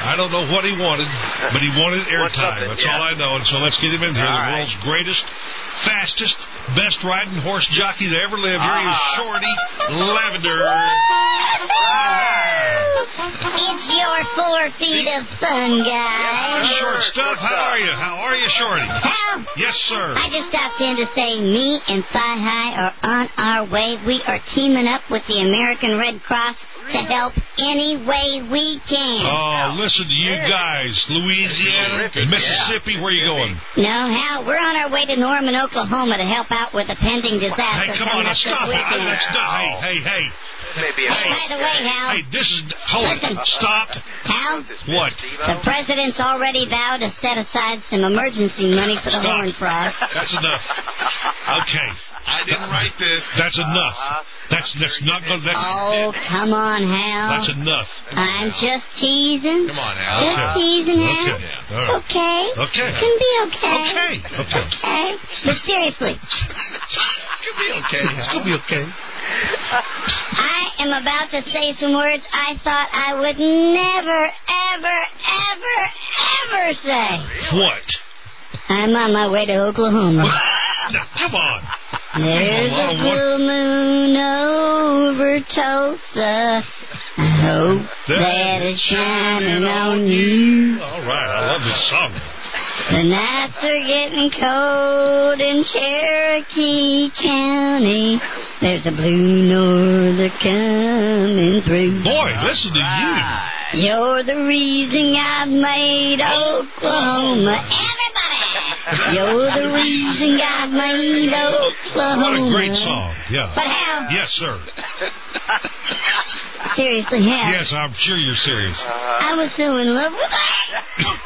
I don't know what he wanted, but he wanted airtime. That's all I know. And so let's get him in here. The world's greatest, fastest, best riding horse jockey that ever lived. Here he is, Shorty Lavender. It's your 4 feet of fun, guys. Short stuff. How are you? How are you, Shorty? Hal? Yes, sir. I just stopped in to say me and Thigh High are on our way. We are teaming up with the American Red Cross to help any way we can. Oh, listen to you guys. Louisiana, Mississippi, where are you going? No, Hal, we're on our way to Norman, Oklahoma to help out with a pending disaster Hey, come coming on, up stop this it. weekend. Hey. By the way, Hal. Hey, this is... Hold it. Stop. Hal? What? The president's already vowed to set aside some emergency money for the Horned Frogs. That's enough. Okay. I didn't write this. That's enough. That's not going to... Oh, come on, Hal. That's enough. I'm just teasing. Come on, Hal. Just teasing, Hal. Okay. All right. Okay. Okay. It can be okay. Okay. But seriously. It's going to be okay. It's going to be okay. I am about to say some words I thought I would never, ever say. What? I'm on my way to Oklahoma. No, come on. There's a full moon over Tulsa. I hope that it's shining on you. All right, I love this song. The nights are getting cold in Cherokee County. There's a blue norther coming through. Boy, listen to you. You're the reason I've made Oklahoma. Everybody! You're the reason God made Oklahoma. What a great song. Yeah. But Hal. Yes, sir. Seriously, Hal. Yes, I'm sure you're serious. I was so in love with her.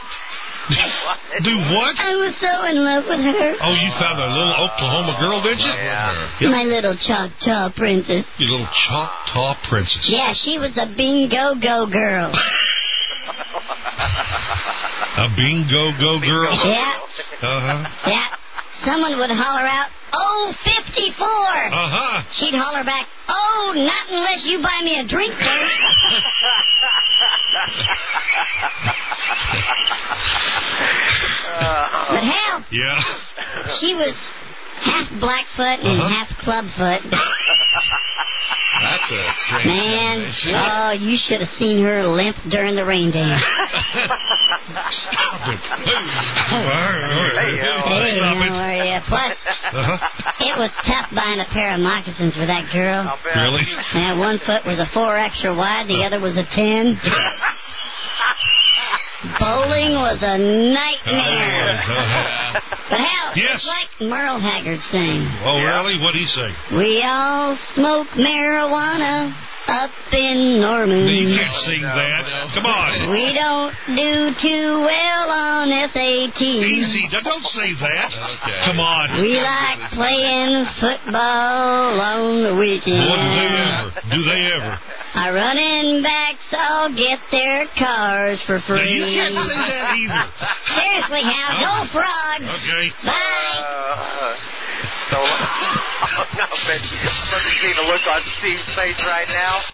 Do what? I was so in love with her. Oh, you found a little Oklahoma girl, did you? Yeah. My little Choctaw princess. You little Choctaw princess. Yeah, she was a bingo-go girl. A bingo-go girl? Yeah. Uh-huh. Yeah. Someone would holler out, "Oh, 54!" Uh-huh. She'd holler back, "Oh, not unless you buy me a drink first." But Hal, Yeah. she was half Blackfoot and half Clubfoot. That's a strange Man, combination. oh, you should have seen her limp during the rain dance. Stop it. Hey, Stop how it. are you? Plus, it was tough buying a pair of moccasins for that girl. Really? Yeah, one foot was a 4 extra wide, the other was a 10. Bowling was a nightmare. But hell, Yes. it's like Merle Haggard sang. Oh, really? What'd he say? We all smoke marijuana up in Norman. You can't sing that. Come on. We don't do too well on SAT. Easy. Don't say that. Okay. Come on. We like playing football on the weekend. Boy, do they ever. Our running backs all get their cars for Now, free. you can't say that either. Seriously, Hal, go Frogs. Okay. Bye. So, I'm seeing the look on Steve's face right now.